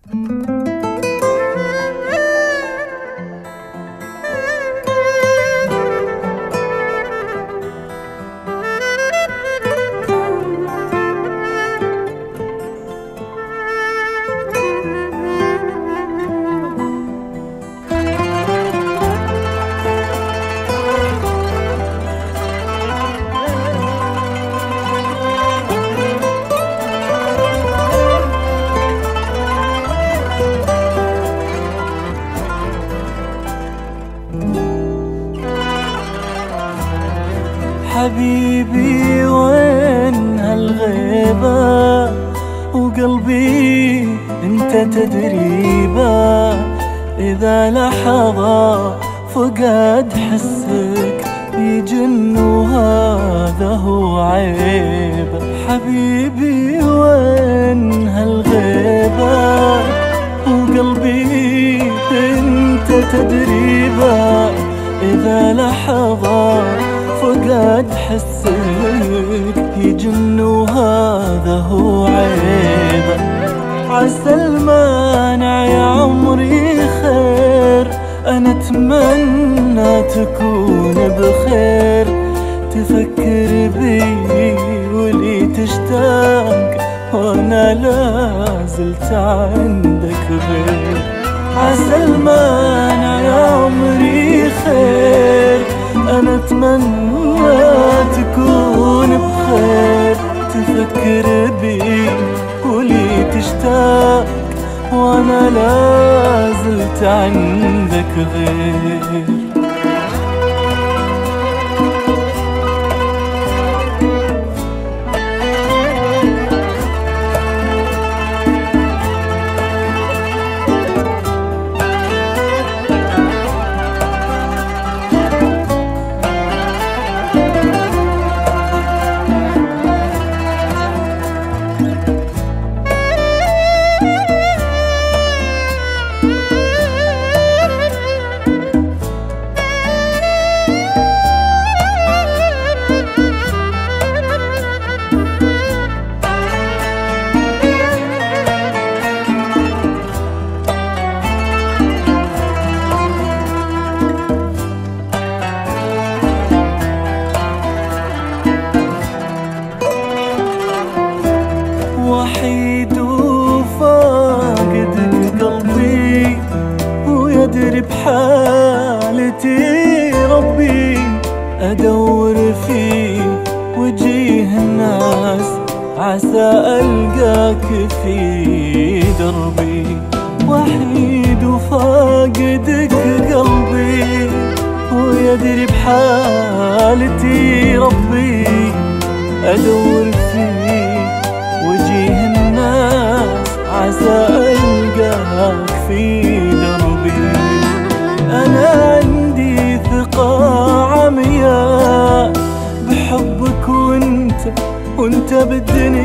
حبيبي وين هالغيبة وقلبي انت تدريبه، إذا لحظة فقد حسك يجن وهذا هو عيب. حبيبي وين هالغيبة وقلبي انت تدريبه، إذا لحظة فقد حسك يجن وهذا هو عيب. عسى المانع يا عمري خير، أنا أتمنى تكون بخير، تفكر بي ولي تشتاق وأنا لازلت عندك غير. عسى المانع يا عمري خير، أنا أتمنى تكون بخير، تفكر بي ولي تشتاق وأنا لازلت عندك غير. وحيد وفاقدك قلبي ويدري بحالتي ربي، أدور في وجيه الناس عسى ألقاك في دربي. وحيد وفاقدك قلبي ويدري بحالتي ربي، أدور في وجيه الناس عسى ألقاك في دربي. أنا عندي ثقة عمياء بحبك وانت بالدنيا